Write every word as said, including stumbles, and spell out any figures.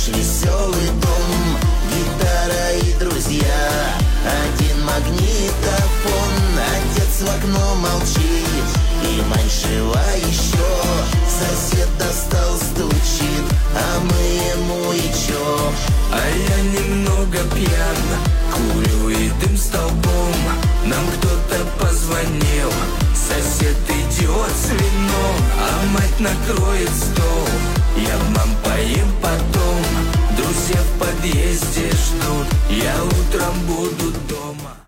наш веселый дом. Гитара и друзья, один магнитофон. Отец в окно молчит, и маньшива еще. Сосед достал, стучит, а мы ему и чё? А я немного пьян, курю и дым столбом. Нам кто-то позвонил, сосед идет с вином, а мать накроет стол. Я, мам, поем потом. Друзья в подъезде ждут, я утром буду дома.